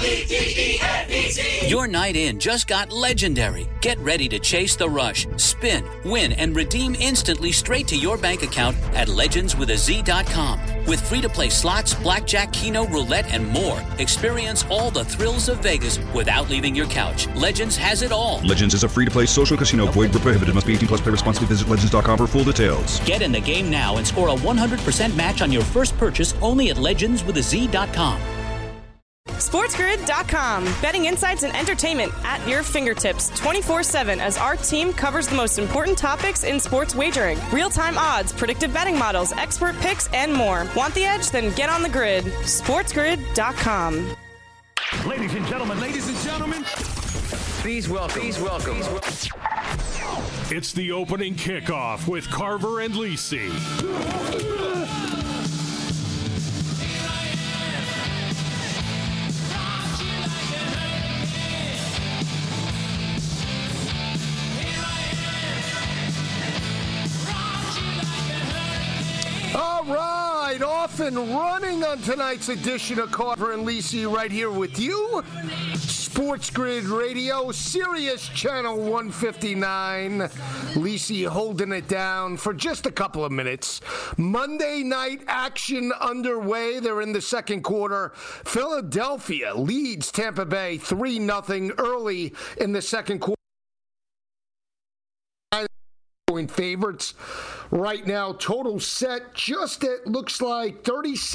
L-E-G-E-N-E-T. Your night in just got legendary. Get ready to chase the rush, spin, win, and redeem instantly straight to your bank account at legendswithaz.com. With free-to-play slots, blackjack, keno, roulette, and more. Experience all the thrills of Vegas without leaving your couch. Legends has it all. Legends is a free-to-play social casino. Void where prohibited. Must be 18 plus. Play responsibly. Visit legends.com for full details. Get in the game now and score a 100% match on your first purchase only at legendswithaz.com. SportsGrid.com. Betting insights and entertainment at your fingertips 24/7 as our team covers the most important topics in sports wagering. Real-time odds, predictive betting models, expert picks, and more. Want the edge? Then get on the grid. SportsGrid.com. Ladies and gentlemen, please welcome. It's the opening kickoff with Carver and Lisi. All right, off and running on tonight's edition of Carver and Lisi right here with you. Sports Grid Radio, Sirius Channel 159. Lisi holding it down for just a couple of minutes. Monday night action underway. They're in the second quarter. Philadelphia leads Tampa Bay 3-0 early in the second quarter. Favorites right now. Total set just at looks like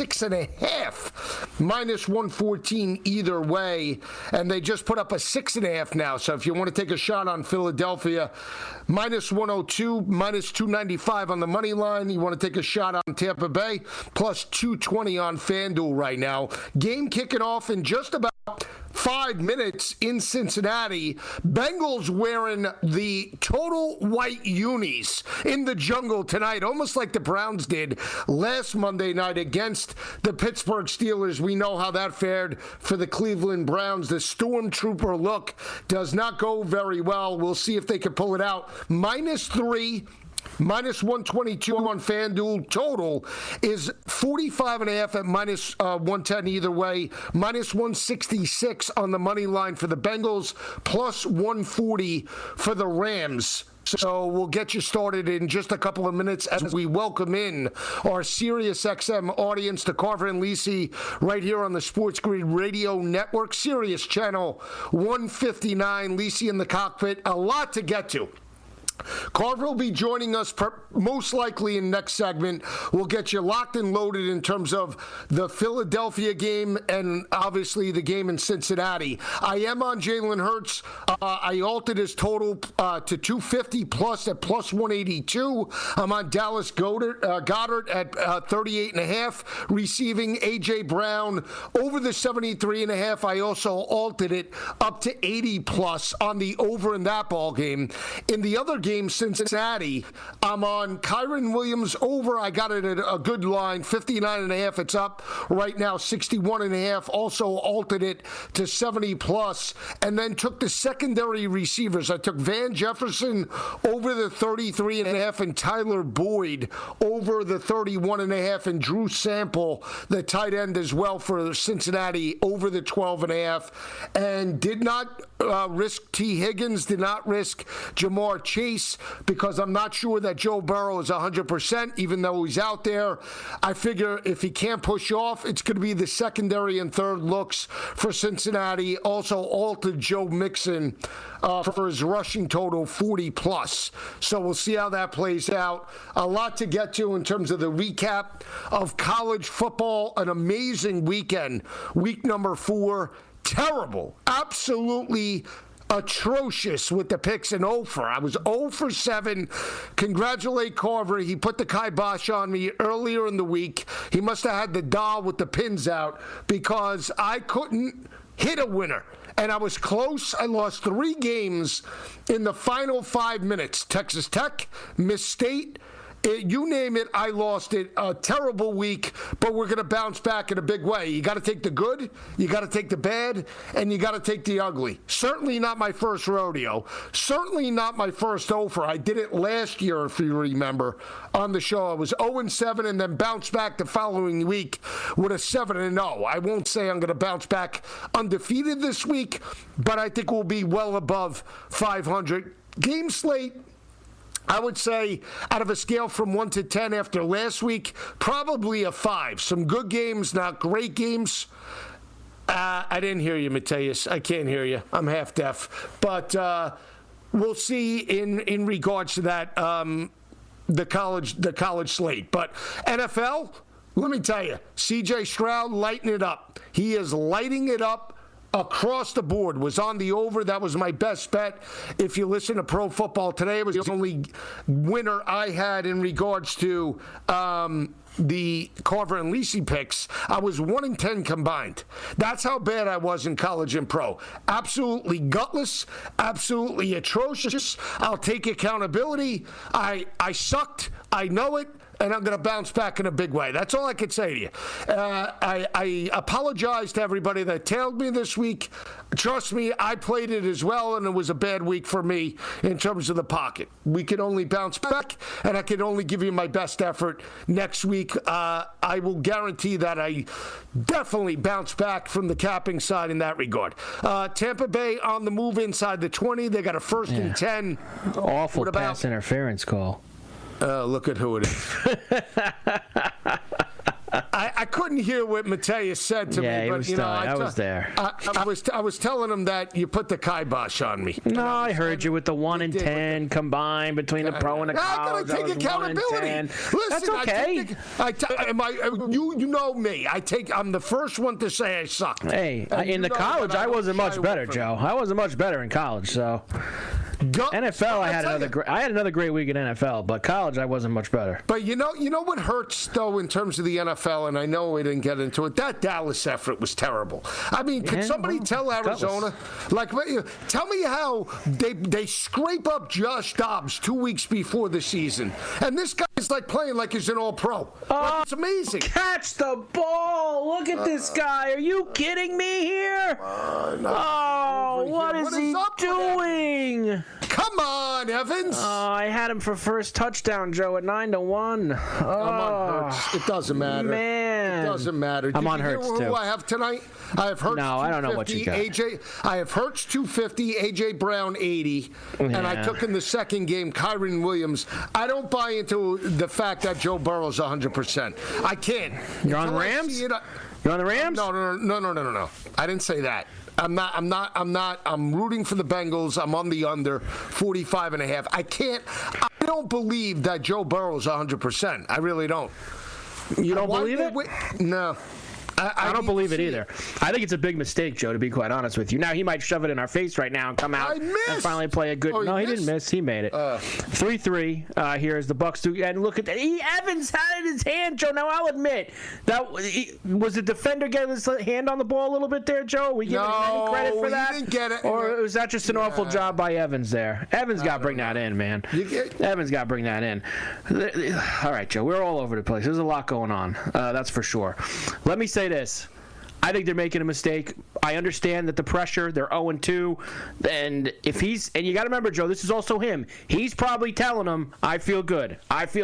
36.5, minus 114 either way, and they just put up a 6.5 now. So if you want to take a shot on Philadelphia, minus 102, minus 295 on the money line. You want to take a shot on Tampa Bay, plus 220 on FanDuel right now. Game kicking off in just about 5 minutes in Cincinnati. Bengals wearing the total white unis in the jungle tonight, almost like the Browns did last Monday night against the Pittsburgh Steelers. We know how that fared for the Cleveland Browns. The Stormtrooper look does not go very well. We'll see if they can pull it out. -3. Minus 122 on FanDuel. Total is 45.5 at minus 110 either way. Minus 166 on the money line for the Bengals. Plus 140 for the Rams. So we'll get you started in just a couple of minutes as we welcome in our Sirius XM audience to Carver and Lisi right here on the Sports Grid Radio Network. Sirius Channel 159. Lisi in the cockpit. A lot to get to. Carver will be joining us most likely in next segment. We'll get you locked and loaded in terms of the Philadelphia game and obviously the game in Cincinnati. I am on Jalen Hurts. I altered his total to 250 plus at plus 182. I'm on Dallas Goddard at 38.5, receiving A.J. Brown over the 73.5. I also altered it up to 80 plus on the over in that ball game. In the other game, Cincinnati, I'm on Kyren Williams over. I got it at a good line, 59.5. It's up right now, 61.5. Also altered it to 70 plus, and then took the secondary receivers. I took Van Jefferson over the 33.5 and Tyler Boyd over the 31.5, and Drew Sample, the tight end as well for Cincinnati, over the 12.5, and did not risk T. Higgins, did not risk Jamar Chase, because I'm not sure that Joe Burrow is 100%, even though he's out there. I figure if he can't push off, it's going to be the secondary and third looks for Cincinnati. Also altered Joe Mixon for his rushing total, 40 plus. So we'll see how that plays out. A lot to get to in terms of the recap of college football. An amazing weekend. Week number 4. Terrible. Absolutely atrocious with the picks and 0 for. I was 0 for 7. Congratulate Carver. He put the kibosh on me earlier in the week. He must have had the doll with the pins out because I couldn't hit a winner. And I was close. I lost 3 games in the final 5 minutes. Texas Tech, Miss State, You name it, I lost it. A terrible week, but we're going to bounce back in a big way. You got to take the good, you got to take the bad, and you got to take the ugly. Certainly not my first rodeo. Certainly not my first offer. I did it last year, if you remember, on the show. I was 0-7 and then bounced back the following week with a 7-0. I won't say I'm going to bounce back undefeated this week, but I think we'll be well above 500. Game slate, I would say, out of a scale from 1 to 10 after last week, probably a 5. Some good games, not great games. I didn't hear you, Mateus. I can't hear you. I'm half deaf. But we'll see in regards to that, the college slate. But NFL, let me tell you, C.J. Stroud lighting it up. He is lighting it up. Across the board, was on the over. That was my best bet. If you listen to Pro Football Today, it was the only winner I had in regards to the Carver and Lisi picks. I was 1-10 combined. That's how bad I was in college and pro. Absolutely gutless, absolutely atrocious. I'll take accountability. I sucked. I know it. And I'm going to bounce back in a big way. That's all I can say to you. I apologize to everybody that tailed me this week. Trust me, I played it as well, and it was a bad week for me in terms of the pocket. We can only bounce back, and I can only give you my best effort next week. I will guarantee that I definitely bounce back from the capping side in that regard. Tampa Bay on the move inside the 20. They got a 1st and 10. Awful pass interference call. Look at who it is. I couldn't hear what Mateus said to me, but I was there. I was telling him that you put the kibosh on me. No, I heard you with the 1-10 combined between the pro and the college. I gotta take accountability. Listen, that's okay. You know me. I'm the first one to say I suck. Hey, in the college, I wasn't much better, Joe. I wasn't much better in college, so. NFL, I had another great week in NFL, but college I wasn't much better. But you know what hurts though in terms of the NFL, and I know we didn't get into it. That Dallas effort was terrible. I mean, could somebody tell Arizona, tell me how they scrape up Josh Dobbs 2 weeks before the season, and this guy's like playing like he's an All-Pro. It's amazing. Catch the ball! Look at this guy. Are you kidding me here? What is he doing? Come on, Evans. I had him for first touchdown, Joe, at 9-1. I'm on Hurts. It doesn't matter. Man. It doesn't matter. I'm on Hurts, too. Who I have tonight? I have Hurts 250. I don't know what you got. I have Hurts 250, A.J. Brown 80, and I took in the second game Kyren Williams. I don't buy into the fact that Joe Burrow's 100%. I can't. You're on Rams? You're on the Rams? No. I didn't say that. I'm not. I'm rooting for the Bengals. I'm on the under 45.5. I don't believe that Joe Burrow's 100%. I really don't. You don't believe it? No. I don't believe it either. I think it's a big mistake, Joe, to be quite honest with you. Now, he might shove it in our face right now and come out and finally play a good... No, he didn't miss. He made it. 3-3 here as the Bucs do. And look at that. Evans had it in his hand, Joe. Now, I'll admit, was the defender getting his hand on the ball a little bit there, Joe? Are we giving him any credit for that? He didn't get it. Or was that just an awful job by Evans there? Evans got to bring that in, man. Evans got to bring that in. All right, Joe, we're all over the place. There's a lot going on. That's for sure. Let me say this. I think they're making a mistake. I understand that the pressure, they're 0-2, and you got to remember, Joe, this is also him. He's probably telling them, I feel good.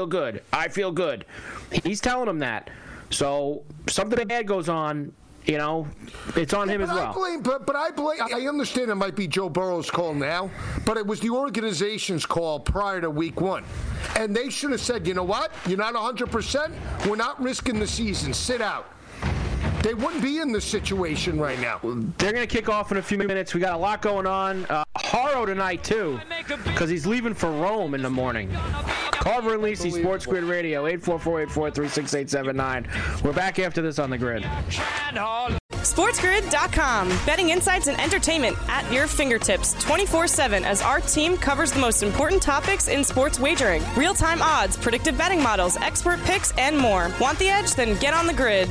He's telling them that. So something bad goes on, it's on him as well. I understand it might be Joe Burrow's call now, but it was the organization's call prior to week 1. And they should have said, you know what? You're not 100%. We're not risking the season. Sit out. They wouldn't be in this situation right now. They're going to kick off in a few minutes. We got a lot going on. Haro tonight, too, because he's leaving for Rome in the morning. Carver and Lisi, Sports Grid Radio, 844-843-6879. We're back after this on the Grid. SportsGrid.com. Betting insights and entertainment at your fingertips 24/7 as our team covers the most important topics in sports wagering. Real-time odds, predictive betting models, expert picks, and more. Want the edge? Then get on the grid.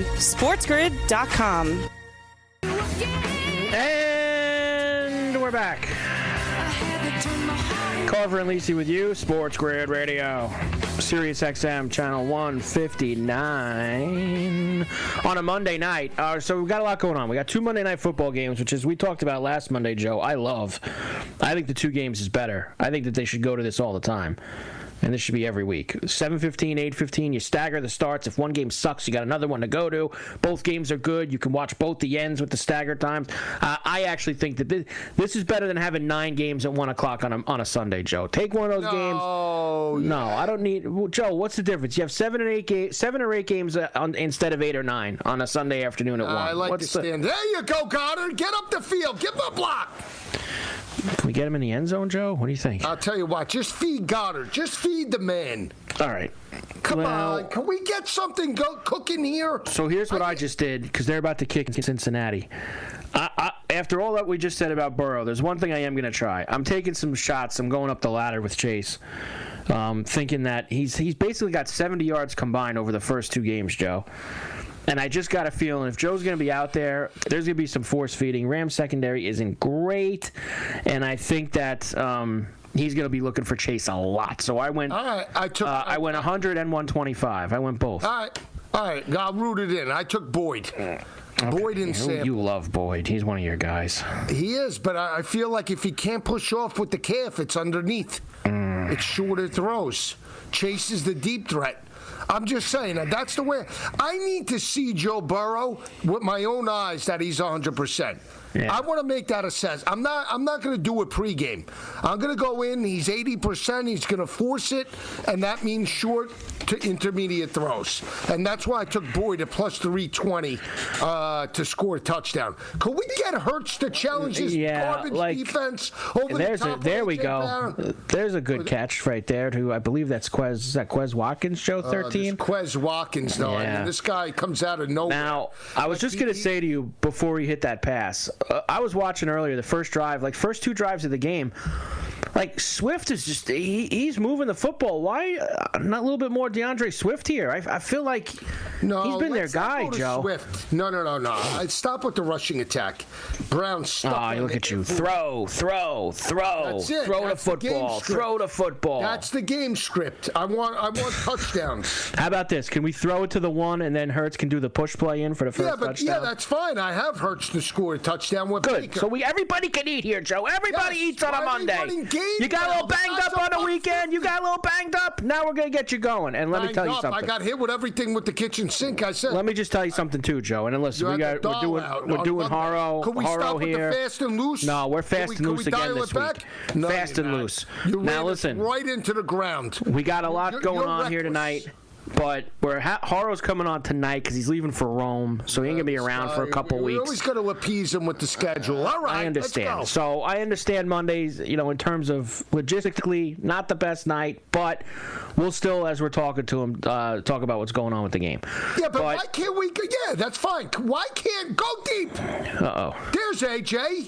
SportsGrid.com. And we're back. Carver and Lisi with you, Sports Grid Radio, Sirius XM, channel 159 on a Monday night. So we've got a lot going on. We got 2 Monday night football games, which is we talked about last Monday, Joe. I think the 2 games is better. I think that they should go to this all the time. And this should be every week. 7:15, 8:15, you stagger the starts. If one game sucks, you got another one to go to. Both games are good. You can watch both the ends with the staggered times. I actually think that this is better than having 9 games at 1 o'clock on a Sunday, Joe. Take one of those games. No, I don't need... Joe, what's the difference? You have 7 or 8 games instead of 8 or 9 on a Sunday afternoon at 1. I like to stand. There you go, Goddard. Get up the field. Give him a block. Can we get him in the end zone, Joe? What do you think? I'll tell you what. Just feed Goddard. Just feed the man. All right. Come on. Can we get something cooking here? So here's what I just did, because they're about to kick in Cincinnati. After all that we just said about Burrow, there's one thing I am going to try. I'm taking some shots. I'm going up the ladder with Chase, thinking that he's basically got 70 yards combined over the first 2 games, Joe. And I just got a feeling if Joe's going to be out there, there's going to be some force feeding. Rams secondary isn't great, and I think that he's going to be looking for Chase a lot. So I went. All right, I went 100 and 125. I went both. All right. I'll root it in. I took Boyd. Okay. Boyd and Sam. You love Boyd. He's one of your guys. He is, but I feel like if he can't push off with the calf, it's underneath. It's shorter throws. Chase is the deep threat. I'm just saying that's the way. I need to see Joe Burrow with my own eyes that he's 100%. Yeah. I want to make that assess. I'm not going to do it pregame. I'm going to go in. He's 80%. He's going to force it, and that means short to intermediate throws. And that's why I took Boyd at plus 320 to score a touchdown. Could we get Hurts to challenge his garbage defense over the top? There we go. There's a good catch right there. I believe that's Quez. Is that Quez Watkins, Joe? 13. Quez Watkins, though. Yeah. I mean, this guy comes out of nowhere. Now, I was just going to say to you before he hit that pass. I was watching earlier the first 2 drives of the game. Like, Swift is just, he's moving the football. Why not a little bit more DeAndre Swift here? I feel like he's been their guy, Joe. Swift. No. Stop with the rushing attack. Brown, stop. Oh, look at you. Throw. That's it. Throw the football. That's the game script. I want touchdowns. How about this? Can we throw it to the 1 and then Hurts can do the push play in for the first touchdown? Yeah, that's fine. I have Hurts to score a touchdown with Good. Baker. So everybody can eat here, Joe. Everybody eats on a Monday. You got a little banged up on the weekend. You got a little banged up. Now we're going to get you going. And let me tell you something. I got hit with everything with the kitchen sink, I said. Let me just tell you something, too, Joe. And then listen, we're doing Haro here. Could we stop with the fast and loose? No, we're fast and loose again this week. No, fast and loose. Now, listen. Right into the ground. We got a lot going on here tonight. But Haro's coming on tonight because he's leaving for Rome, so he ain't going to be around for a couple weeks. We always got to appease him with the schedule. All right, I understand. So I understand Mondays, in terms of logistically, not the best night, but we'll still, as we're talking to him, talk about what's going on with the game. Yeah, but why can't we? Yeah, that's fine. Why can't go deep? Uh-oh. There's AJ.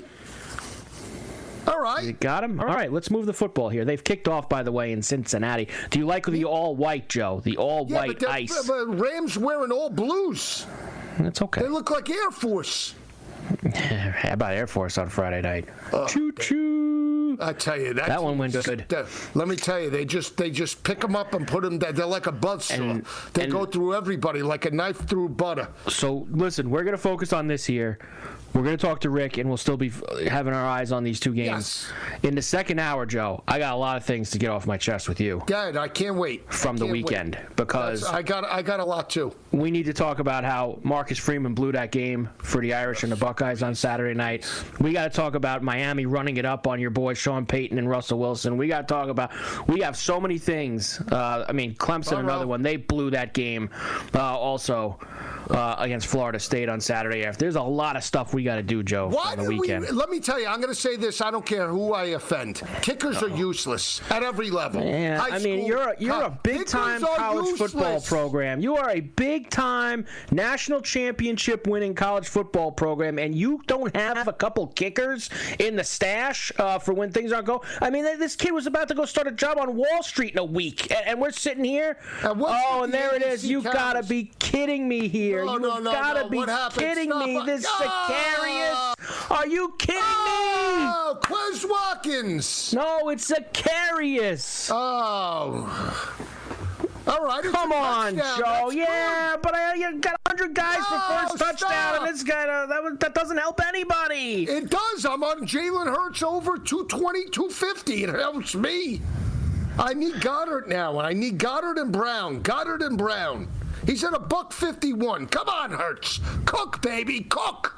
All right. You got him? All right, let's move the football here. They've kicked off, by the way, in Cincinnati. Do you like the all-white, Joe? The all-white ice. But Rams wearing all blues. That's okay. They look like Air Force. How about Air Force on Friday night? Choo-choo. I tell you, that one went good. Let me tell you, they just pick them up and put them. They're like a buzzsaw. They go through everybody like a knife through butter. So, listen, we're going to focus on this here. We're going to talk to Rick, and we'll still be having our eyes on these 2 games. Yes. In the second hour, Joe, I got a lot of things to get off my chest with you. Good. I can't wait. From the weekend. Because I got a lot, too. We need to talk about how Marcus Freeman blew that game for the Irish and the Buckeyes on Saturday night. We got to talk about Miami running it up on your boys Sean Payton and Russell Wilson. We got to talk about – we have so many things. Clemson, another one. They blew that game also against Florida State on Saturday. There's a lot of stuff we got to do, Joe, on the weekend. Let me tell you, I'm going to say this. I don't care who I offend. Kickers are useless at every level. Yeah, you're a big-time college football program. You are a big-time national championship winning college football program, and you don't have a couple kickers in the stash for when things aren't going. I mean, this kid was about to go start a job on Wall Street in a week, and we're sitting here. And there it is. You got to be kidding me here. You've got to be kidding me. This Zacharias Are you kidding me? Oh, Quez Watkins. No, it's Zacharias. Oh. All right. Come on, Joe. Yeah, but you got 100 guys for first touchdown, and this guy, that doesn't help anybody. It does. I'm on Jalen Hurts over 220, 250. It helps me. I need Goddard now. I need Goddard and Brown. He's at $151. Come on, Hurts. Cook, baby. Cook.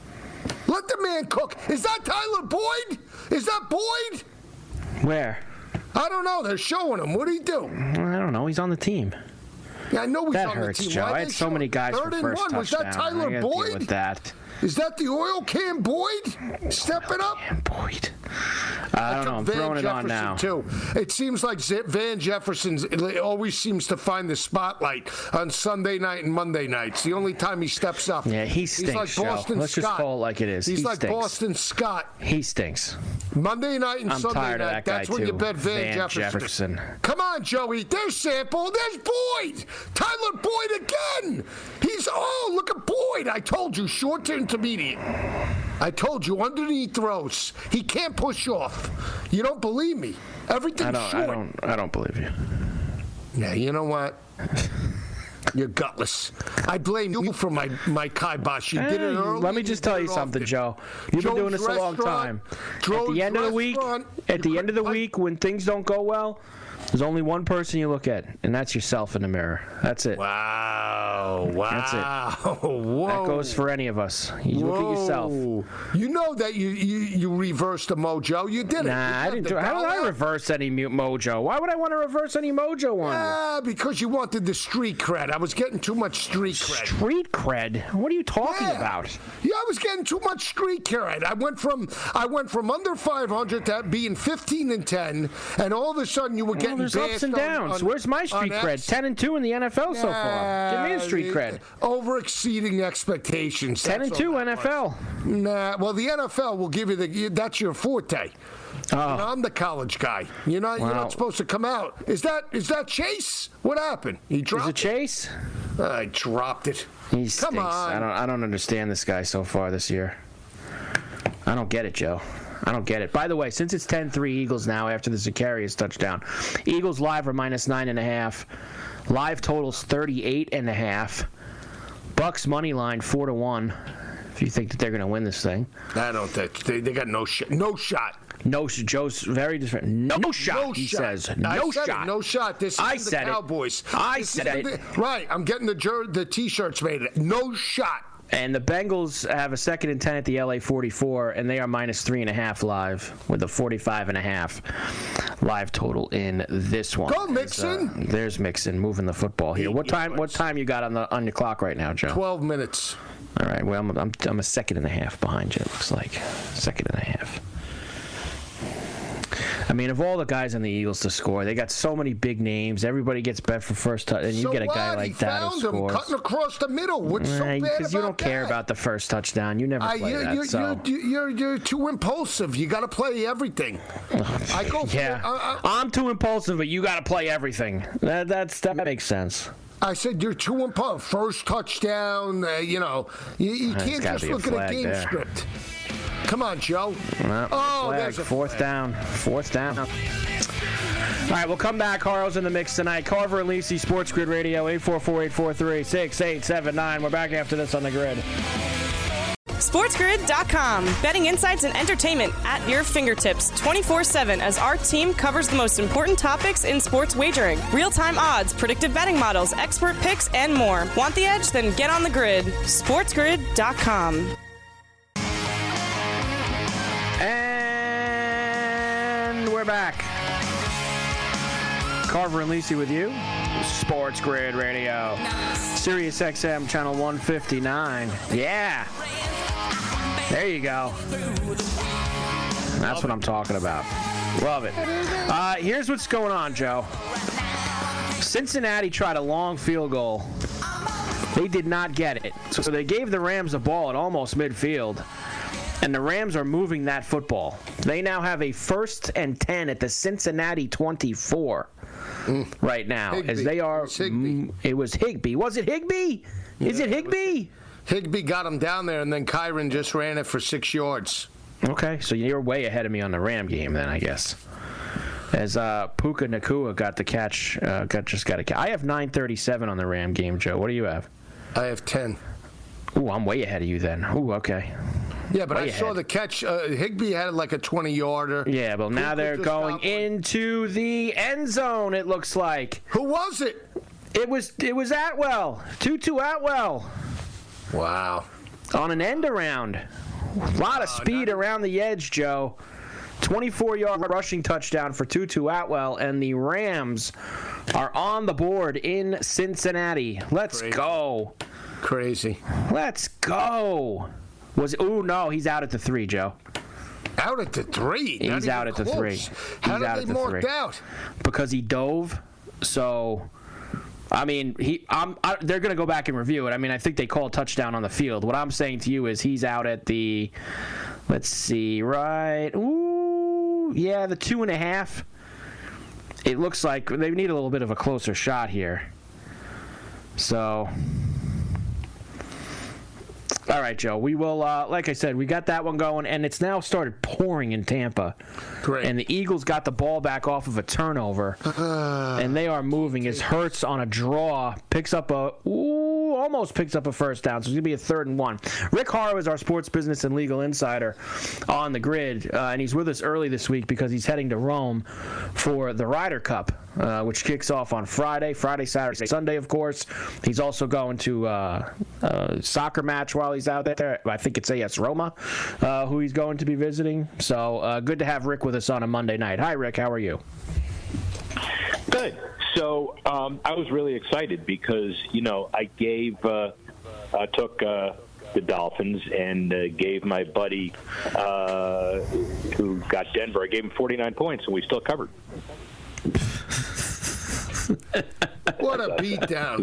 Let the man cook. Is that Tyler Boyd? Is that Boyd? Where? I don't know. They're showing him. What did he do? I don't know. He's on the team. Yeah, I know he's that on hurts, the team. Joe. I had so many guys for first touchdown. Was that Tyler Boyd? With that. Is that the oil can Boyd stepping up? Boyd. I don't know. I'm throwing it on now. Too. It seems like Van Jefferson always seems to find the spotlight on Sunday night and Monday nights. The only time he steps up. Yeah, he stinks, He's like Boston Joe. Let's Scott. just call it like it is. He's he like stinks. Boston Scott. He stinks. Monday night and Sunday night. That's when you bet Van Jefferson. Come on, Joey. There's Sample. There's Boyd. Tyler Boyd again. Look at Boyd. I told you, short to intermediate. I told you, underneath throws. He can't push off. You don't believe me. Everything's short. I don't believe you. Yeah, you know what? You're gutless. I blame you for my kibosh. You did it early. Let me just tell you something, Joe. You've been doing this a long time. At the end of the week, when things don't go well, there's only one person you look at, and that's yourself in the mirror. That's it. Wow. That's it. Whoa. That goes for any of us. You look at yourself. You know that you reversed the mojo. You did it. Nah, I didn't do it. How did I reverse any mojo? Why would I want to reverse any mojo on you? Because you wanted the street cred. I was getting too much street cred. Street cred? What are you talking about? Yeah, I was getting too much street cred. I went from under 500 to being 15-10, and all of a sudden you were getting there's ups and downs. Where's my street cred? 10-2 in the NFL so far. Give me a street cred. Over exceeding expectations. 10-2 NFL. Nah, well the NFL will give you that's your forte. Oh. I'm the college guy. You're not supposed to come out. Is that Chase? What happened? He dropped it. Is it Chase? I dropped it. He stinks. Come on. I don't understand this guy so far this year. I don't get it, Joe. I don't get it. By the way, since it's 10-3 Eagles now after the Zacharias touchdown, Eagles live are -9.5. Live totals 38.5. Bucks money line 4-1. If you think that they're going to win this thing, I don't think they got no shot. No shot. No, Joe's very different. No shot. He says no shot. No shot. This is the Cowboys. I said it. Right. I'm getting the T-shirts made. No shot. And the Bengals have a 2nd and 10 at the LA 44, and they are -3.5 live with a 45.5 live total in this one. Go Mixon. There's Mixon moving the football here. What time you got on your clock right now, Joe? 12 minutes. All right. Well, I'm a 2.5 behind you. It looks like 2.5. I mean, of all the guys on the Eagles to score, they got so many big names. Everybody gets bet for first touch, and you get a guy like that who scores. Cutting across the middle. What's so bad about because you don't care about the first touchdown. You never play that. You're too impulsive. You got to play everything. I'm too impulsive, but you got to play everything. That makes sense. I said you're too impulsive. First touchdown. You can't just look at a game script. Come on, Joe. There's a fourth down. All right, we'll come back. Carl's in the mix tonight. Carver and Lisi, Sports Grid Radio, 844-843-6879. We're back after this on the grid. SportsGrid.com. Betting insights and entertainment at your fingertips 24/7 as our team covers the most important topics in sports wagering. Real-time odds, predictive betting models, expert picks, and more. Want the edge? Then get on the grid. SportsGrid.com. And we're back. Carver and Lisi with you. Sports Grid Radio. Sirius XM channel 159. Yeah. There you go. That's what I'm talking about. Love it. Here's what's going on, Joe. Cincinnati tried a long field goal. They did not get it. So they gave the Rams the ball at almost midfield. And the Rams are moving that football. They now have a 1st and 10 at the Cincinnati 24 right now. Higbee. As they are. It was Higbee. Was it Higbee? Is it Higbee? Higbee got him down there, and then Kyren just ran it for 6 yards. Okay, so you're way ahead of me on the Ram game then, I guess. As Puka Nacua got the catch, just got a catch. I have 937 on the Ram game, Joe. What do you have? I have 10. Ooh, I'm way ahead of you then. Ooh, okay. Yeah, but I saw the catch. Higbee had like a 20-yarder. Yeah, but now they're going into the end zone, it looks like. Who was it? It was Atwell. Tutu Atwell. Wow. On an end around. A lot of speed around the edge, Joe. 24-yard rushing touchdown for Tutu Atwell, and the Rams are on the board in Cincinnati. Let's go. Crazy. Let's go. No, he's out at the 3, Joe. Out at the 3? He's out at the 3. How did they mark out? Because he dove. So, I mean, they're going to go back and review it. I mean, I think they called touchdown on the field. What I'm saying to you is he's out at the, let's see, right? Ooh, yeah, the 2.5. It looks like they need a little bit of a closer shot here. So, all right, Joe. We will, like I said, we got that one going, and it's now started pouring in Tampa. Great. And the Eagles got the ball back off of a turnover, and they are moving as Hurts on a draw almost picks up a first down. So it's going to be a 3rd and 1. Rick Horrow is our sports business and legal insider on the grid, and he's with us early this week because he's heading to Rome for the Ryder Cup, which kicks off on Friday, Saturday, Sunday, of course. He's also going to a soccer match while he's out there. I think it's AS Roma, who he's going to be visiting. So good to have Rick with us on a Monday night. Hi, Rick. How are you? Good. So I was really excited because, I took the Dolphins and gave my buddy who got Denver, I gave him 49 points, and we still covered. What a beatdown.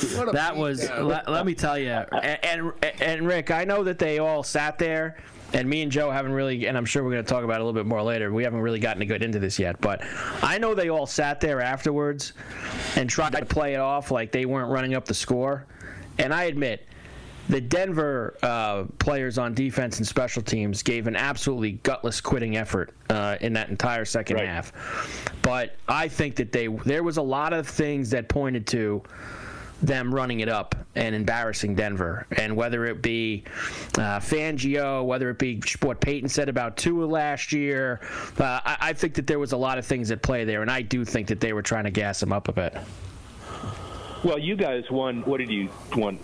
Let me tell you. And Rick, I know that they all sat there, and me and Joe haven't really, and I'm sure we're going to talk about it a little bit more later. We haven't really gotten to get into this yet, but I know they all sat there afterwards and tried to play it off like they weren't running up the score. And I admit, the Denver players on defense and special teams gave an absolutely gutless quitting effort in that entire second half. But I think that there was a lot of things that pointed to them running it up and embarrassing Denver. And whether it be Fangio, whether it be what Peyton said about Tua last year, I think that there was a lot of things at play there, and I do think that they were trying to gas him up a bit. Well, you guys won. What did you won?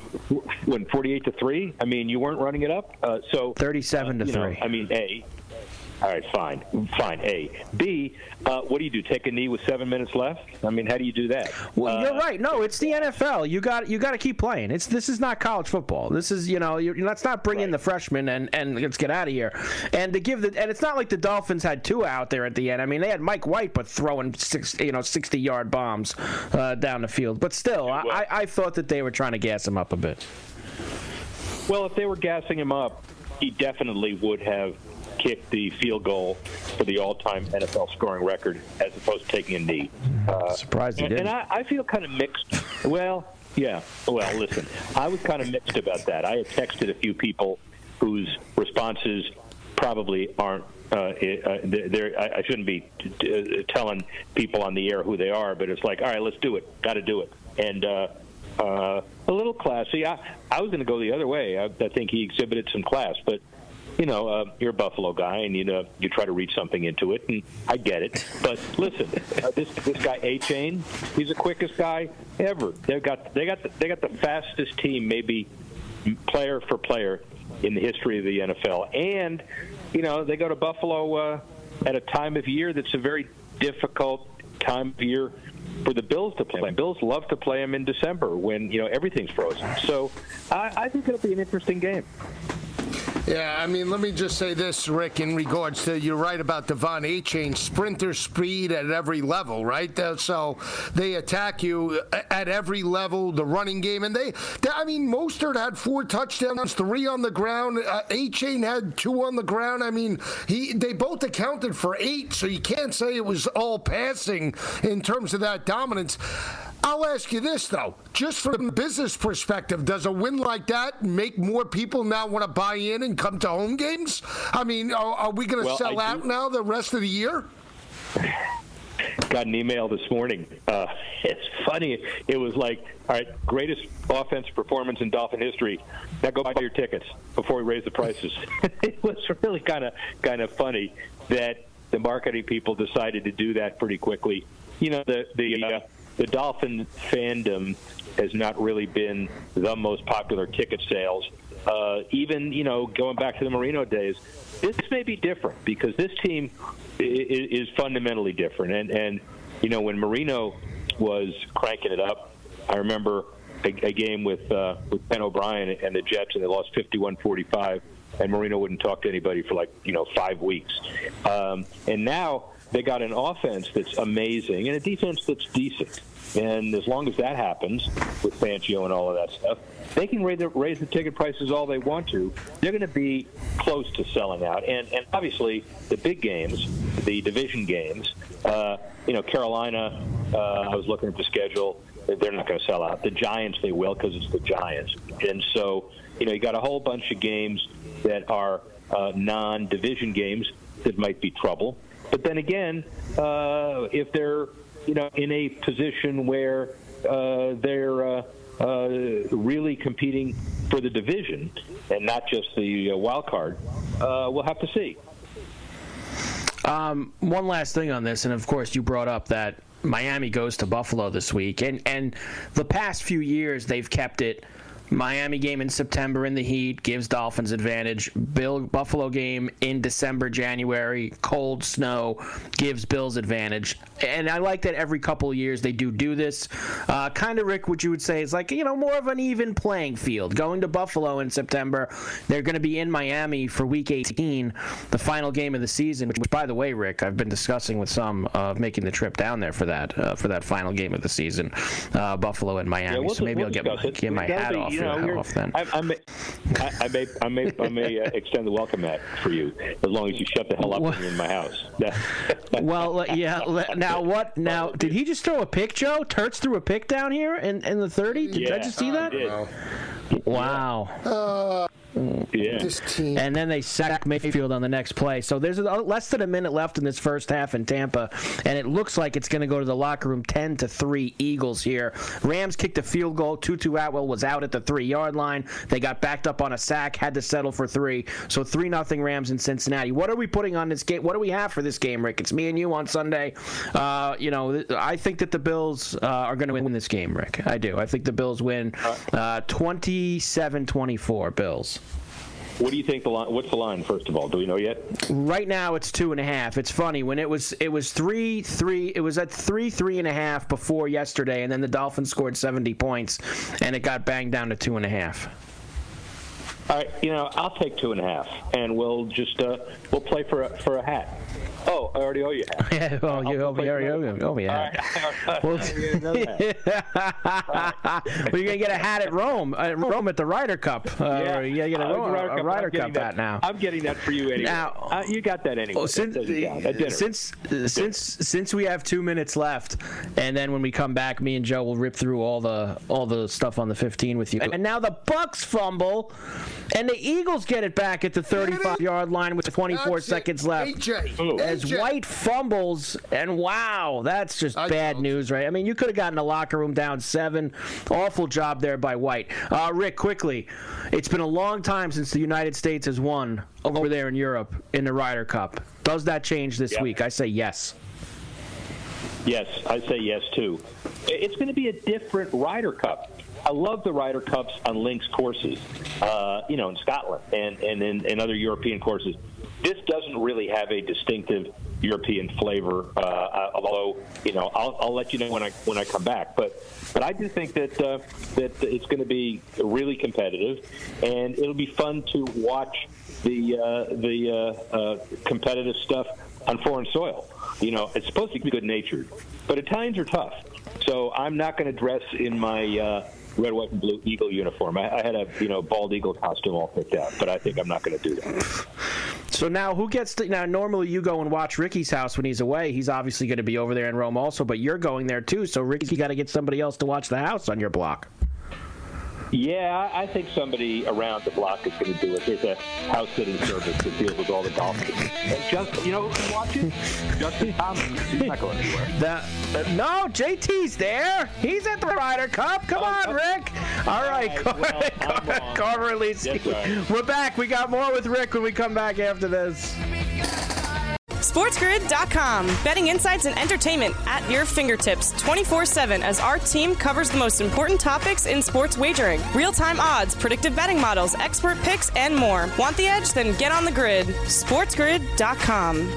48-3. I mean, you weren't running it up. So 37-3. I mean, A. All right, fine. A. B. What do you do? Take a knee with 7 minutes left? I mean, how do you do that? Well, you're right. No, it's the NFL. You got to keep playing. This is not college football. This is let's not bring in the freshmen and let's get out of here. And to give and it's not like the Dolphins had Tua out there at the end. I mean, they had Mike White, but throwing 60-yard bombs down the field. But still, I thought that they were trying to gas him up a bit. Well, if they were gassing him up, he definitely would have kicked the field goal for the all-time NFL scoring record as opposed to taking a knee. Surprised he didn't. And I feel kind of mixed. Well, yeah. Well, listen, I was kind of mixed about that. I had texted a few people whose responses probably aren't I shouldn't be telling people on the air who they are, but it's like, all right, let's do it. Got to do it. And a little classy. I was going to go the other way. I think he exhibited some class, but you're a Buffalo guy, and you try to read something into it, and I get it. But listen, this guy A-Chain, he's the quickest guy ever. They got the fastest team, maybe player for player, in the history of the NFL. And they go to Buffalo at a time of year that's a very difficult time of year for the Bills to play. Bills love to play them in December when everything's frozen. So I think it'll be an interesting game. Yeah, I mean, let me just say this, Rick, in regards to, you're right about Devon A-Chain, sprinter speed at every level, right? So they attack you at every level, the running game. And Mostert had 4 touchdowns, 3 on the ground. A-Chain had 2 on the ground. I mean, they both accounted for 8, so you can't say it was all passing in terms of that dominance. I'll ask you this, though. Just from a business perspective, does a win like that make more people now want to buy in and come to home games? I mean, are we going to sell out now the rest of the year? Got an email this morning. It's funny. It was like, all right, greatest offensive performance in Dolphin history. Now go buy your tickets before we raise the prices. It was really kind of funny that the marketing people decided to do that pretty quickly. You know, the Dolphin fandom has not really been the most popular ticket sales. Even, going back to the Marino days, this may be different because this team is fundamentally different. And when Marino was cranking it up, I remember a game with Ken O'Brien and the Jets, and they lost 51-45, and Marino wouldn't talk to anybody for 5 weeks. And now they got an offense that's amazing and a defense that's decent. And as long as that happens with Fangio and all of that stuff, they can raise the ticket prices all they want to. They're going to be close to selling out. And obviously, the big games, the division games, Carolina, I was looking at the schedule, they're not going to sell out. The Giants, they will because it's the Giants. And so, you got a whole bunch of games that are non-division games that might be trouble. But then again, if they're in a position where they're really competing for the division and not just the wild card, we'll have to see. One last thing on this, and of course you brought up that Miami goes to Buffalo this week, and the past few years they've kept it. Miami game in September in the heat gives Dolphins advantage. Buffalo game in December, January, cold snow gives Bills advantage. And I like that every couple of years they do this. Kind of, Rick, what you would say is more of an even playing field. Going to Buffalo in September, they're going to be in Miami for Week 18, the final game of the season, which, by the way, Rick, I've been discussing with some making the trip down there for that final game of the season, Buffalo and Miami. So maybe I'll get my hat off. Then. I may extend the welcome mat for you as long as you shut the hell up when you're in my house. Well, yeah. Now what? Now did he just throw a pick, Joe? Turts threw a pick down here in the 30. Did I just see that? Wow. Yeah. This team. And then they sack Mayfield on the next play. So there's less than a minute left in this first half in Tampa, and it looks like it's going to go to the locker room 10-3 Eagles here. Rams kicked a field goal. Tutu Atwell was out at the 3-yard line. They got backed up on a sack, had to settle for 3. So 3-0 Rams in Cincinnati. What are we putting on this game? What do we have for this game, Rick? It's me and you on Sunday. I think that the Bills are going to win this game, Rick. I do. I think the Bills win 27-24 Bills. What do you think what's the line, first of all? Do we know yet? Right now it's 2.5. It's funny when it was 3-3. It was at 3.5 before yesterday, and then the Dolphins scored 70 points, and it got banged down to 2.5. All right, I'll take 2.5, and we'll just we'll play for a hat. Oh, I already owe you a hat. Yeah, well, you already owe me a hat. Well, you're going to get a hat at Rome at the Ryder Cup. Yeah. Or you get a Ryder Cup hat now. I'm getting that for you anyway. Now, you got that anyway. Since we have 2 minutes left, and then when we come back, me and Joe will rip through all the stuff on the 15 with you. And now the Bucs fumble, and the Eagles get it back at the 35-yard line with 24 seconds left. As White fumbles, and wow, that's just bad news, right? I mean, you could have gotten the locker room down 7. Awful job there by White. Rick, quickly, it's been a long time since the United States has won over there in Europe in the Ryder Cup. Does that change this week? I say yes. Yes, I say yes, too. It's going to be a different Ryder Cup. I love the Ryder Cups on links courses, in Scotland and in other European courses. This doesn't really have a distinctive European flavor, although I'll let you know when I come back. But I do think that it's going to be really competitive, and it'll be fun to watch the competitive stuff on foreign soil. It's supposed to be good-natured, but Italians are tough. So I'm not going to dress in my red, white, and blue eagle uniform. I had a bald eagle costume all picked out, but I think I'm not going to do that. So now who gets to, now normally you go and watch Ricky's house when he's away. He's obviously going to be over there in Rome also, but you're going there too. So Ricky got to get somebody else to watch the house on your block. Yeah, I think somebody around the block is going to do it. There's a house sitting service that deals with all the golf. And just, you know who can watch it? Justin Thomas. He's not going anywhere. No, JT's there. He's at the Ryder Cup. Come on, Rick. All right, Carver and Lisi. Yes, we're back. We got more with Rick when we come back after this. SportsGrid.com. Betting insights and entertainment at your fingertips 24/7 as our team covers the most important topics in sports wagering. Real-time odds, predictive betting models, expert picks, and more. Want the edge? Then get on the grid. SportsGrid.com.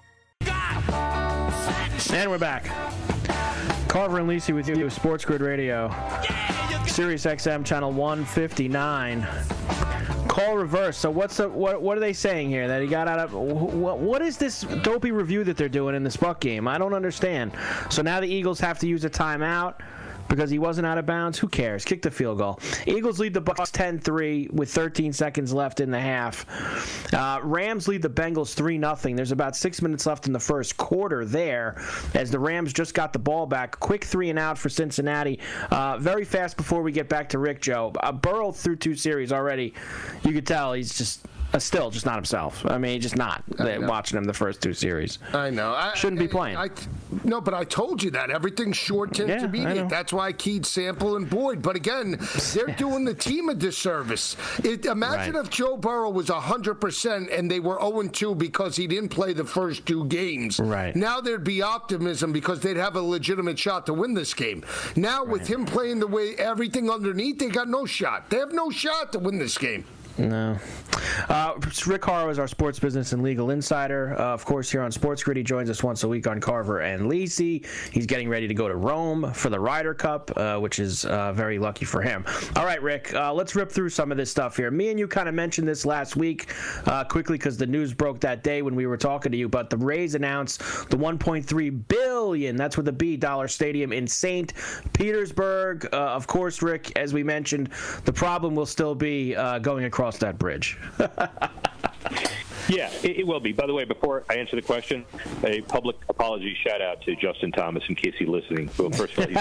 And we're back. Carver and Lisi with you, Sports Grid Radio. Sirius XM channel 159. Call reverse. So what are they saying here? That he got out of what is this dopey review that they're doing in this Buck game? I don't understand. So now the Eagles have to use a timeout because he wasn't out of bounds. Who cares? Kick the field goal. Eagles lead the Bucks 10-3 with 13 seconds left in the half. Rams lead the Bengals 3-0. There's about 6 minutes left in the first quarter there as the Rams just got the ball back. Quick 3-and-out for Cincinnati. Very fast before we get back to Rick, Joe. Burrow through 2 series already. You could tell he's just still just not himself. I mean, just not watching him the first 2 series. I know. Shouldn't be playing. No, but I told you that. Everything's short to intermediate. That's why I keyed Sample and Boyd. But again, they're doing the team a disservice. Imagine if Joe Burrow was 100% and they were 0-2 because he didn't play the first 2 games. Right. Now there'd be optimism because they'd have a legitimate shot to win this game. Now with him playing the way everything underneath, they got no shot. They have no shot to win this game. No. Rick Horrow is our sports business and legal insider. Of course, here on Sports Grid, he joins us once a week on Carver and Lisi. He's getting ready to go to Rome for the Ryder Cup, which is very lucky for him. All right, Rick, let's rip through some of this stuff here. Me and you kind of mentioned this last week quickly because the news broke that day when we were talking to you, but the Rays announced the $1.3 billion, that's with a B, dollar stadium in St. Petersburg. Of course, Rick, as we mentioned, the problem will still be going across that bridge. Yeah, it will be. By the way, before I answer the question, a public apology shout-out to Justin Thomas in case he's listening. Well, first of all, he's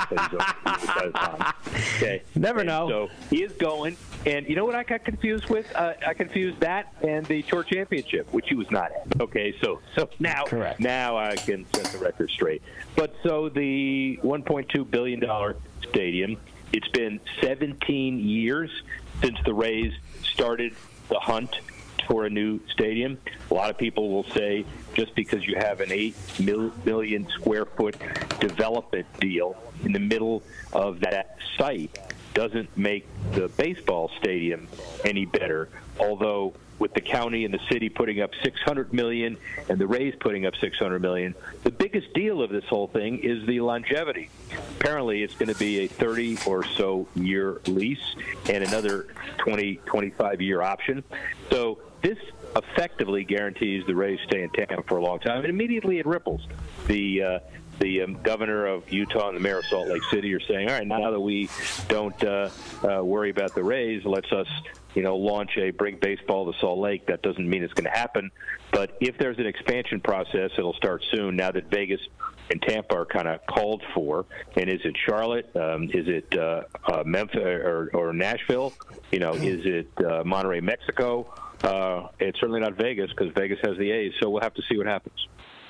not. Okay. Never know. So he is going. And you know what I got confused with? I confused that and the Tour Championship, which he was not at. Okay, so now, correct. Now I can set the record straight. But so the $1.2 billion stadium, it's been 17 years since the Rays started the hunt for a new stadium. A lot of people will say just because you have an 8 million square foot development deal in the middle of that site doesn't make the baseball stadium any better, although with the county and the city putting up $600 million and the Rays putting up $600 million, the biggest deal of this whole thing is the longevity. Apparently, it's going to be a 30 or so year lease and another 25-year option. So this effectively guarantees the Rays stay in Tampa for a long time, and immediately it ripples. The governor of Utah and the mayor of Salt Lake City are saying, all right, now that we don't worry about the Rays, let's us launch a bring baseball to Salt Lake. That doesn't mean it's going to happen. But if there's an expansion process, it'll start soon now that Vegas and Tampa are kind of called for. And is it Charlotte? Is it Memphis or Nashville? Is it Monterrey, Mexico? It's certainly not Vegas because Vegas has the A's. So we'll have to see what happens.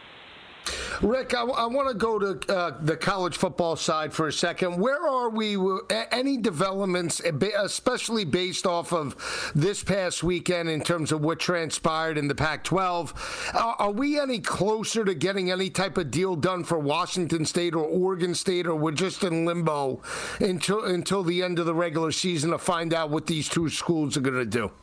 Rick, I want to go to the college football side for a second. Where are we? Any developments, especially based off of this past weekend in terms of what transpired in the Pac-12? Are we any closer to getting any type of deal done for Washington State or Oregon State, or we're just in limbo until the end of the regular season to find out what these 2 schools are going to do?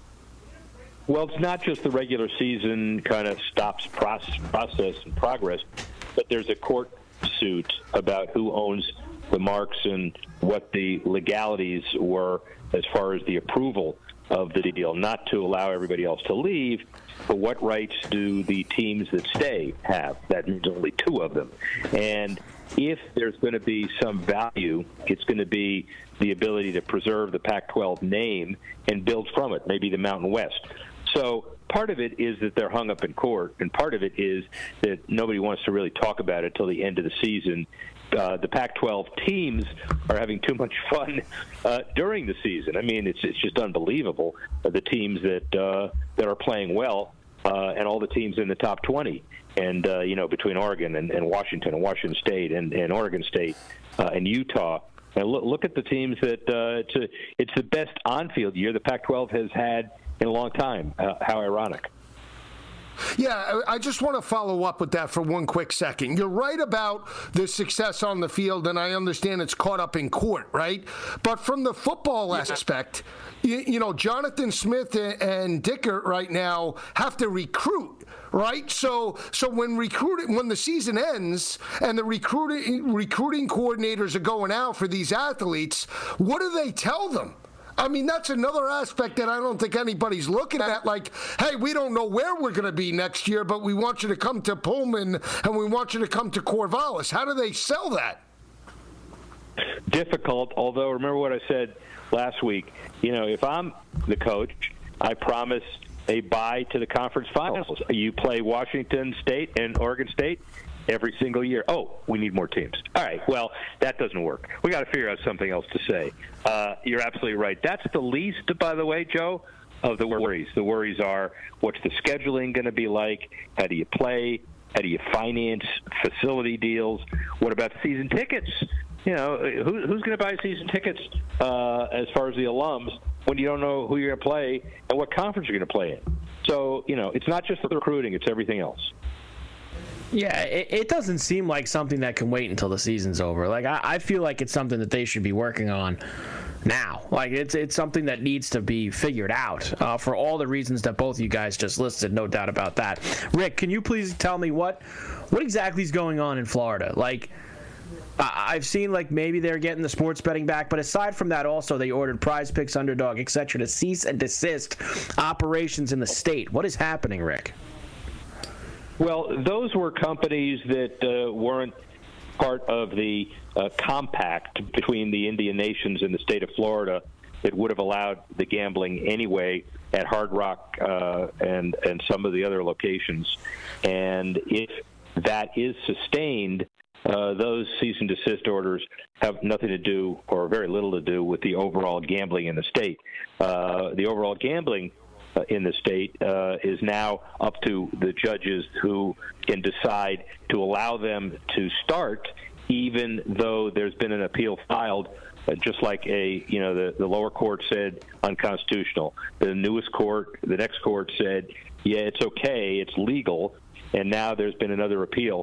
Well, it's not just the regular season kind of stops process and progress, but there's a court suit about who owns the marks and what the legalities were as far as the approval of the deal, not to allow everybody else to leave, but what rights do the teams that stay have? That means only 2 of them. And if there's going to be some value, it's going to be the ability to preserve the Pac-12 name and build from it, maybe the Mountain West. So part of it is that they're hung up in court, and part of it is that nobody wants to really talk about it till the end of the season. The Pac-12 teams are having too much fun during the season. I mean, it's just unbelievable, the teams that are playing well, and all the teams in the top 20. And, between Oregon and Washington State and Oregon State and Utah. And look at the teams that it's the best on-field year the Pac-12 has had in a long time. How ironic. Yeah, I just want to follow up with that for one quick second. You're right about the success on the field, and I understand it's caught up in court, right? But from the football aspect, Jonathan Smith and Dickert right now have to recruit, right? So when the season ends and the recruiting coordinators are going out for these athletes, what do they tell them? I mean, that's another aspect that I don't think anybody's looking at. Like, hey, we don't know where we're going to be next year, but we want you to come to Pullman and we want you to come to Corvallis. How do they sell that? Difficult, although remember what I said last week. If I'm the coach, I promise a bye to the conference finals. You play Washington State and Oregon State every single year. Oh, we need more teams. All right, well, that doesn't work. We got to figure out something else to say. You're absolutely right. That's the least, by the way, Joe, of the worries. The worries are, what's the scheduling going to be like? How do you play? How do you finance facility deals? What about season tickets? Who's going to buy season tickets as far as the alums when you don't know who you're going to play and what conference you're going to play in? So, it's not just the recruiting, it's everything else. Yeah, it doesn't seem like something that can wait until the season's over. Like, I feel like it's something that they should be working on now. Like, it's something that needs to be figured out for all the reasons that both you guys just listed, no doubt about that. Rick, can you please tell me what exactly is going on in Florida? Like, I've seen, like, maybe they're getting the sports betting back, but aside from that, also they ordered Prize Picks, Underdog, etc. to cease and desist operations in the state. What is happening, Rick? Well, those were companies that weren't part of the compact between the Indian nations and the state of Florida that would have allowed the gambling anyway at Hard Rock and some of the other locations. And if that is sustained, those cease and desist orders have nothing to do or very little to do with the overall gambling in the state. The overall gambling in the state is now up to the judges who can decide to allow them to start, even though there's been an appeal filed, just like the lower court said unconstitutional. The next court said, yeah, it's okay, it's legal, and now there's been another appeal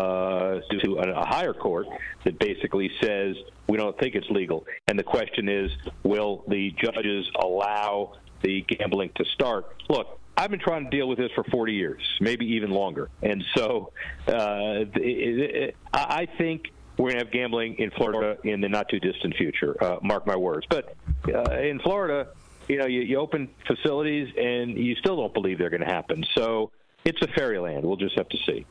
to a higher court that basically says we don't think it's legal. And the question is, will the judges allow the gambling to start? Look, I've been trying to deal with this for 40 years, maybe even longer. And so I think we're going to have gambling in Florida in the not-too-distant future, mark my words. But in Florida, you open facilities and you still don't believe they're going to happen. So it's a fairyland. We'll just have to see.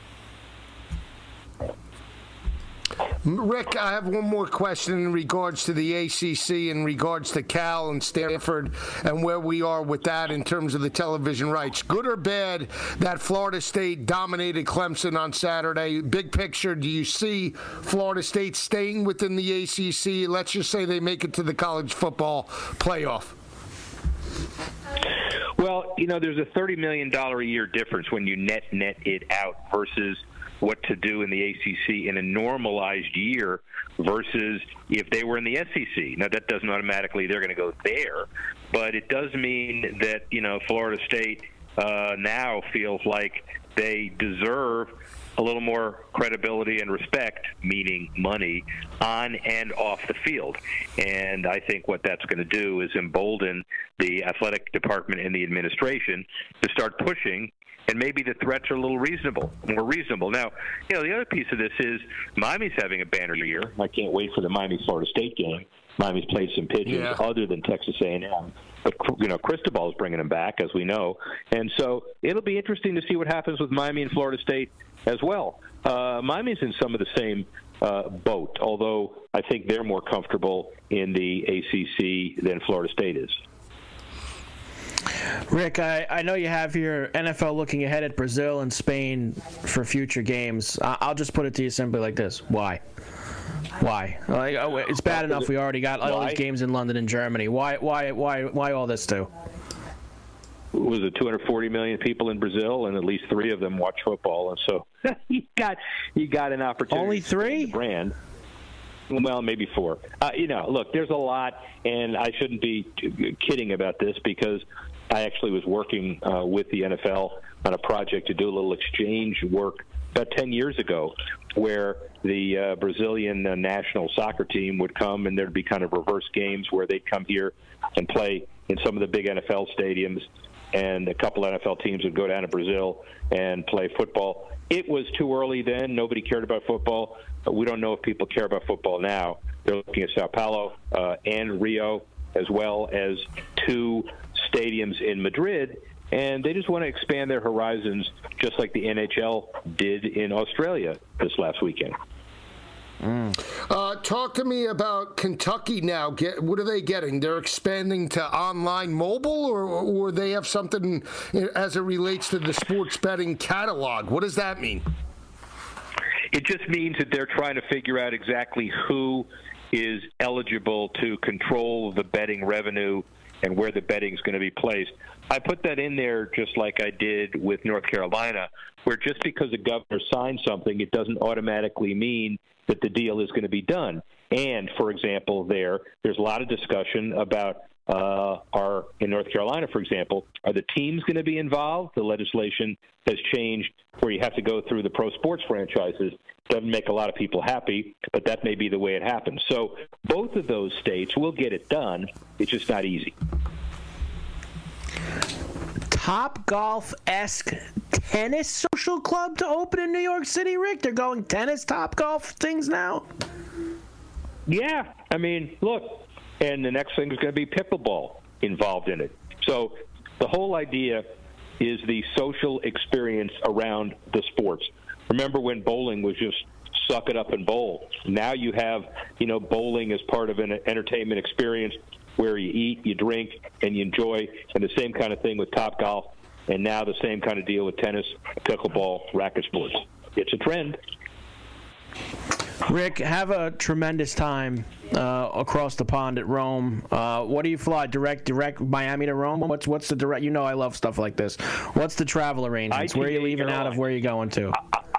Rick, I have one more question in regards to the ACC, in regards to Cal and Stanford, and where we are with that in terms of the television rights. Good or bad that Florida State dominated Clemson on Saturday? Big picture, do you see Florida State staying within the ACC? Let's just say they make it to the college football playoff. Well, there's a $30 million a year difference when you net it out versus what to do in the ACC in a normalized year versus if they were in the SEC. Now, that doesn't automatically they're going to go there, but it does mean that, Florida State now feels like they deserve a little more credibility and respect, meaning money, on and off the field. And I think what that's going to do is embolden the athletic department and the administration to start pushing, and maybe the threats are a little more reasonable. Now, the other piece of this is Miami's having a banner year. I can't wait for the Miami-Florida State game. Miami's played some pitches other than Texas A&M. But, Cristobal's bringing them back, as we know. And so it'll be interesting to see what happens with Miami and Florida State as well. Miami's in some of the same boat, although I think they're more comfortable in the ACC than Florida State is. Rick, I know you have your NFL looking ahead at Brazil and Spain for future games. I'll just put it to you simply like this: why? Why? Like, it's bad enough we already got all these games in London and Germany. Why all this too? Was it 240 million people in Brazil, and at least 3 of them watch football, and so you got an opportunity. Only 3? The brand. Well, maybe 4. Look, there's a lot, and I shouldn't be kidding about this because I actually was working with the NFL on a project to do a little exchange work about 10 years ago, where the Brazilian national soccer team would come, and there'd be kind of reverse games where they'd come here and play in some of the big NFL stadiums, and a couple NFL teams would go down to Brazil and play football. It was too early then. Nobody cared about football. But we don't know if people care about football now. They're looking at Sao Paulo and Rio, as well as 2 stadiums in Madrid, and they just want to expand their horizons just like the NHL did in Australia this last weekend. Talk to me about Kentucky now. What are they getting? They're expanding to online mobile, or they have something as it relates to the sports betting catalog. What does that mean? It just means that they're trying to figure out exactly who is eligible to control the betting revenue and where the betting is going to be placed. I put that in there just like I did with North Carolina, where just because a governor signs something, it doesn't automatically mean that the deal is going to be done. And, for example, there's a lot of discussion about in North Carolina, for example, are the teams going to be involved? The legislation has changed where you have to go through the pro sports franchises. Doesn't make a lot of people happy, but that may be the way it happens. So both of those states will get it done. It's just not easy. Top Golf-esque tennis social club to open in New York City, Rick? They're going tennis, Top Golf things now? Yeah. I mean, look, and the next thing is going to be pickleball involved in it. So the whole idea is the social experience around the sports. Remember when bowling was just suck it up and bowl? Now you have, bowling as part of an entertainment experience where you eat, you drink, and you enjoy, and the same kind of thing with Top Golf, and now the same kind of deal with tennis, pickleball, racket sports. It's a trend. Rick, have a tremendous time across the pond at Rome. What do you fly? Direct Miami to Rome? What's the direct? You know I love stuff like this. What's the travel arrangements? Where are you leaving out of? Where are you going to?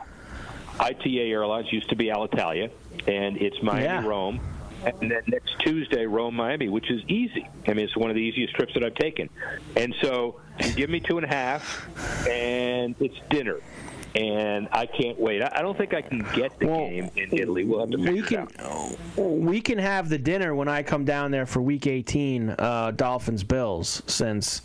ITA Airlines used to be Alitalia, and it's Miami, Rome. And then next Tuesday, Rome, Miami, which is easy. I mean, it's one of the easiest trips that I've taken. And so you give me 2.5, and it's dinner. And I can't wait. I don't think I can get the game in Italy. We'll have to figure it out. We can have the dinner when I come down there for Week 18, Dolphins-Bills, since...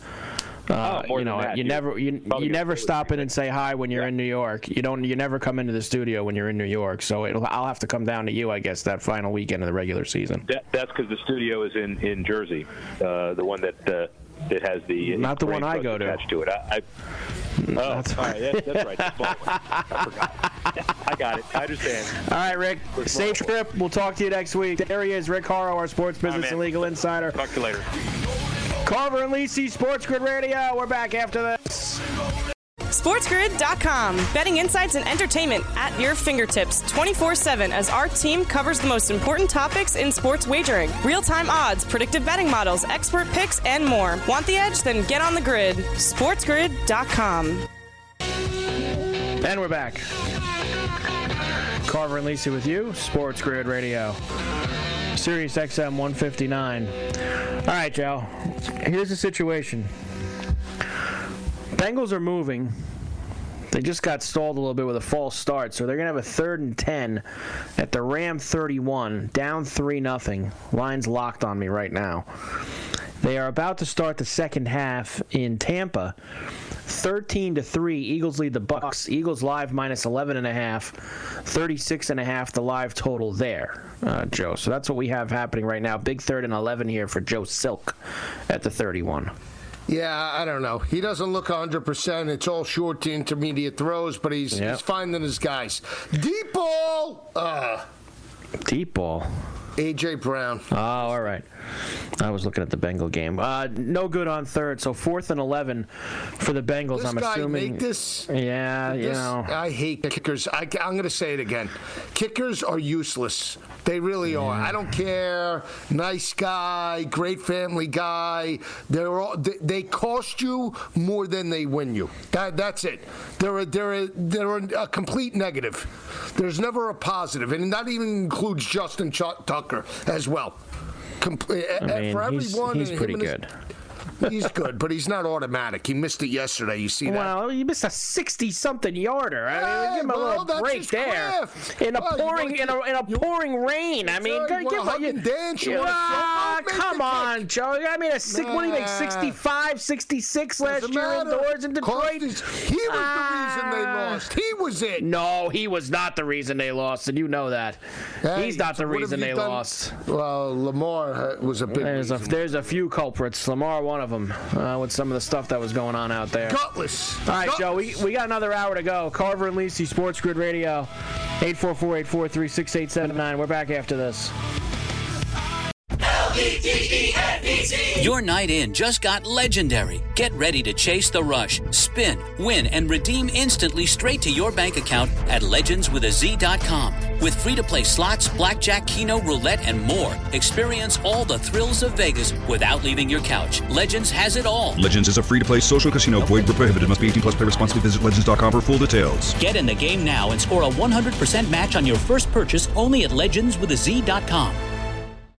you never stop in and say hi when you're in New York. You never come into the studio when you're in New York. So I'll have to come down to you, I guess, that final weekend of the regular season. That's because the studio is in Jersey, the one that has the not the one I go to. Attached to it. All right, that's right. The small one. I forgot. I got it. I understand. All right, Rick. Safe trip. We'll talk to you next week. There he is, Rick Horrow, our sports business and legal insider. Talk to you later. Carver and Lisi, Sports Grid Radio. We're back after this. SportsGrid.com. Betting insights and entertainment at your fingertips 24/7 as our team covers the most important topics in sports wagering. Real-time odds, predictive betting models, expert picks, and more. Want the edge? Then get on the grid. SportsGrid.com. And we're back. Carver and Lisi with you, Sports Grid Radio. Sirius XM 159. All right, Joe. Here's the situation. Bengals are moving. They just got stalled a little bit with a false start, so they're going to have a 3rd and 10 at the Ram 31, down 3-0. Line's locked on me right now. They are about to start the second half in Tampa. 13-3, Eagles lead the Bucs. Eagles live minus 11.5, 36.5 the live total there, Joe. So that's what we have happening right now. Big 3rd and 11 here for Joe Silk at the 31. Yeah, I don't know. He doesn't look 100%. It's all short to intermediate throws, but he's finding his guys. Deep ball! Deep ball. A.J. Brown. Oh, all right. I was looking at the Bengal game. No good on third, so 4th and 11 for the Bengals. This I'm guy assuming. make this. Yeah, this, you know. I hate kickers. I'm going to say it again. Kickers are useless. They really are. I don't care. Nice guy, great family guy. They cost you more than they win you. That's it. They're a complete negative. There's never a positive, and that even includes Justin Tucker as well. For everyone, he's pretty good. He's good, but he's not automatic. He missed it yesterday. You see that? Well, he missed a 60-something yarder. I mean, give him a little break there. In a pouring rain. I mean, come on, Joe. I mean, what do you make? 65, 66 last year indoors in Detroit. He was the reason they lost. He was it. No, he was not the reason they lost, and you know that. Hey, he's not the reason they lost. Well, Lamar was a big reason. There's a few culprits. Lamar, one of them, with some of the stuff that was going on out there. Gutless. All right, Joe, we got another hour to go. Carver and Lisi, Sports Grid Radio, 844-843-6879. We're back after this. Your night in just got legendary. Get ready to chase the rush, spin, win, and redeem instantly straight to your bank account at legendswithaz.com. With free-to-play slots, blackjack, keno, roulette, and more, experience all the thrills of Vegas without leaving your couch. Legends has it all. Legends is a free-to-play social casino. Void where prohibited. Must be 18 plus. Play responsibly. Visit legends.com for full details. Get in the game now and score a 100% match on your first purchase only at legendswithaz.com.